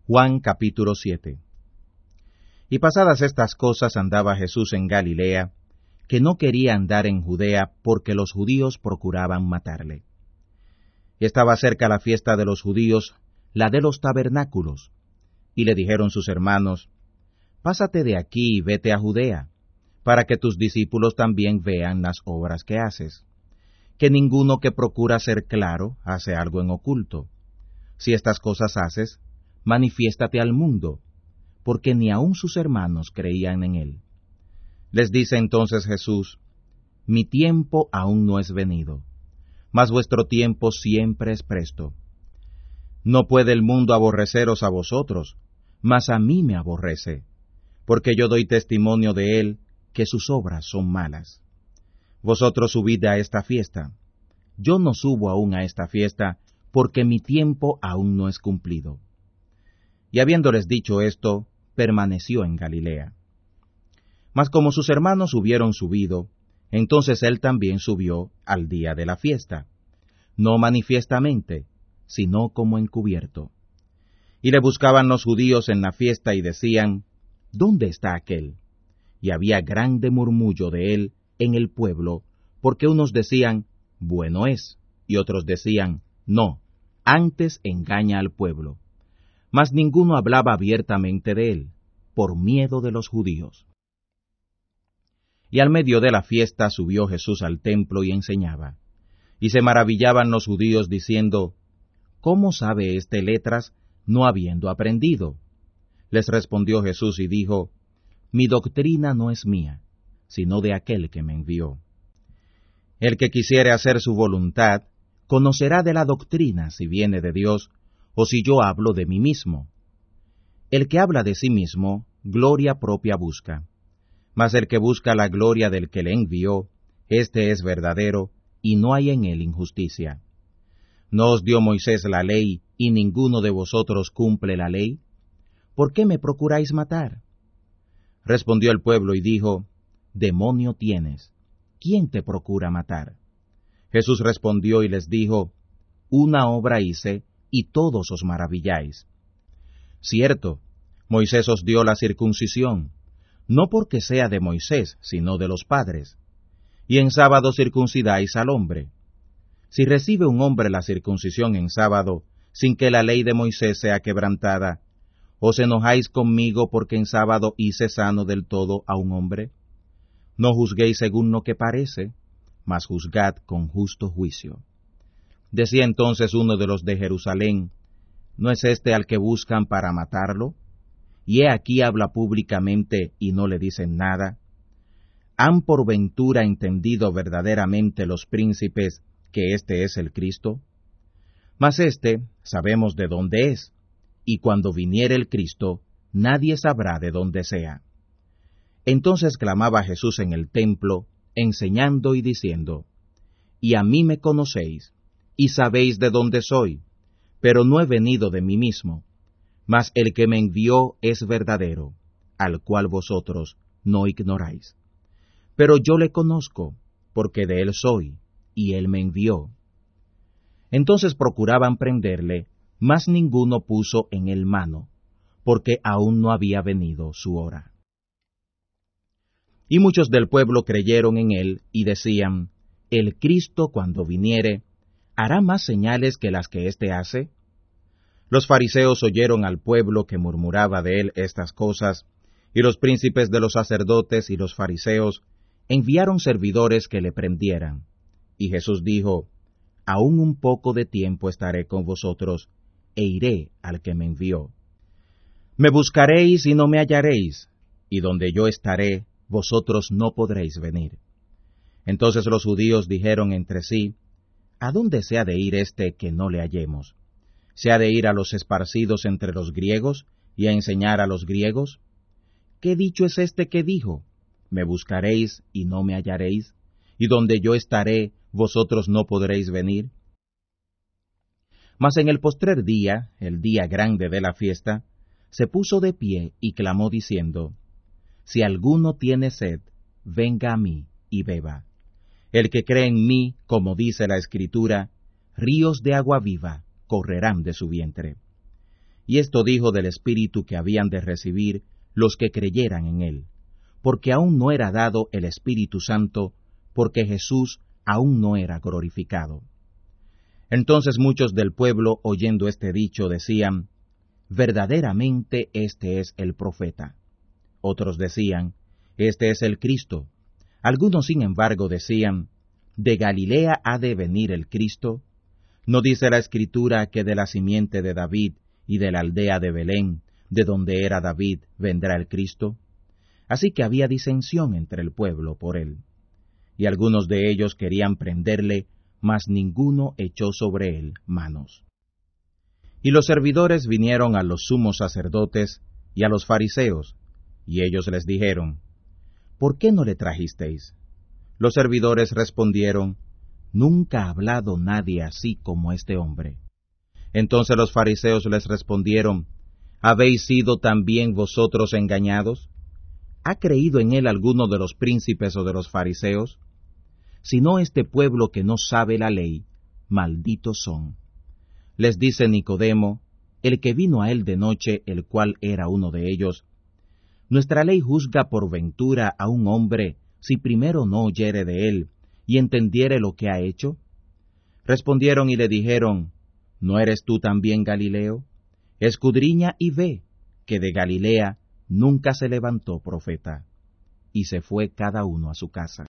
Juan capítulo 7. Y pasadas estas cosas andaba Jesús en Galilea, que no quería andar en Judea porque los judíos procuraban matarle. Y estaba cerca la fiesta de los judíos, la de los tabernáculos. Y le dijeron sus hermanos: Pásate de aquí y vete a Judea, para que tus discípulos también vean las obras que haces. Que ninguno que procura ser claro hace algo en oculto. Si estas cosas haces, manifiéstate al mundo, porque ni aun sus hermanos creían en él. Les dice entonces Jesús: Mi tiempo aún no es venido, mas vuestro tiempo siempre es presto. No puede el mundo aborreceros a vosotros, mas a mí me aborrece, porque yo doy testimonio de él que sus obras son malas. Vosotros subid a esta fiesta. Yo no subo aún a esta fiesta, porque mi tiempo aún no es cumplido. Y habiéndoles dicho esto, permaneció en Galilea. Mas como sus hermanos hubieron subido, entonces él también subió al día de la fiesta, no manifiestamente, sino como encubierto. Y le buscaban los judíos en la fiesta y decían: ¿Dónde está aquél? Y había grande murmullo de él en el pueblo, porque unos decían: Bueno es, y otros decían: No, antes engaña al pueblo. Mas ninguno hablaba abiertamente de él, por miedo de los judíos. Y al medio de la fiesta subió Jesús al templo y enseñaba. Y se maravillaban los judíos diciendo: ¿Cómo sabe éste letras, no habiendo aprendido? Les respondió Jesús y dijo: Mi doctrina no es mía, sino de aquel que me envió. El que quisiere hacer su voluntad, conocerá de la doctrina si viene de Dios, o si yo hablo de mí mismo. El que habla de sí mismo, gloria propia busca. Mas el que busca la gloria del que le envió, éste es verdadero, y no hay en él injusticia. ¿No os dio Moisés la ley, y ninguno de vosotros cumple la ley? ¿Por qué me procuráis matar? Respondió el pueblo y dijo: Demonio tienes. ¿Quién te procura matar? Jesús respondió y les dijo: Una obra hice, y todos os maravilláis. Cierto, Moisés os dio la circuncisión, no porque sea de Moisés, sino de los padres. Y en sábado circuncidáis al hombre. Si recibe un hombre la circuncisión en sábado, sin que la ley de Moisés sea quebrantada, ¿os enojáis conmigo porque en sábado hice sano del todo a un hombre? No juzguéis según lo que parece, mas juzgad con justo juicio. Decía entonces uno de los de Jerusalén: ¿No es este al que buscan para matarlo? Y he aquí habla públicamente y no le dicen nada. ¿Han por ventura entendido verdaderamente los príncipes que este es el Cristo? Mas este sabemos de dónde es, y cuando viniere el Cristo, nadie sabrá de dónde sea. Entonces clamaba Jesús en el templo, enseñando y diciendo: Y a mí me conocéis, y sabéis de dónde soy, pero no he venido de mí mismo, mas el que me envió es verdadero, al cual vosotros no ignoráis. Pero yo le conozco, porque de él soy, y él me envió. Entonces procuraban prenderle, mas ninguno puso en él mano, porque aún no había venido su hora. Y muchos del pueblo creyeron en él, y decían: El Cristo, cuando viniere, ¿hará más señales que las que éste hace? Los fariseos oyeron al pueblo que murmuraba de él estas cosas, y los príncipes de los sacerdotes y los fariseos enviaron servidores que le prendieran. Y Jesús dijo: Aún un poco de tiempo estaré con vosotros, e iré al que me envió. Me buscaréis y no me hallaréis, y donde yo estaré, vosotros no podréis venir. Entonces los judíos dijeron entre sí: ¿A dónde se ha de ir este que no le hallemos? ¿Se ha de ir a los esparcidos entre los griegos, y a enseñar a los griegos? ¿Qué dicho es este que dijo: Me buscaréis y no me hallaréis, y donde yo estaré, vosotros no podréis venir? Mas en el postrer día, el día grande de la fiesta, se puso de pie y clamó diciendo: Si alguno tiene sed, venga a mí y beba. El que cree en mí, como dice la Escritura, ríos de agua viva correrán de su vientre. y esto dijo del Espíritu que habían de recibir los que creyeran en él, porque aún no era dado el Espíritu Santo, porque Jesús aún no era glorificado. Entonces muchos del pueblo, oyendo este dicho, decían, verdaderamente este es el profeta. Otros decían, este es el Cristo. Algunos, sin embargo, decían, ¿de Galilea ha de venir el Cristo? ¿No dice la Escritura que de la simiente de David y de la aldea de Belén, de donde era David, vendrá el Cristo? Así que había disensión entre el pueblo por él. Y algunos de ellos querían prenderle, mas ninguno echó sobre él manos. Y los servidores vinieron a los sumos sacerdotes y a los fariseos, y ellos les dijeron, ¿por qué no le trajisteis? Los servidores respondieron, nunca ha hablado nadie así como este hombre. Entonces los fariseos les respondieron, ¿habéis sido también vosotros engañados? ¿Ha creído en él alguno de los príncipes o de los fariseos? Si no este pueblo que no sabe la ley, malditos son. Les dice Nicodemo, el que vino a él de noche, el cual era uno de ellos, ¿nuestra ley juzga por ventura a un hombre si primero no oyere de él y entendiere lo que ha hecho? Respondieron y le dijeron, ¿no eres tú también Galileo? Escudriña y ve, que de Galilea nunca se levantó profeta. Y se fue cada uno a su casa.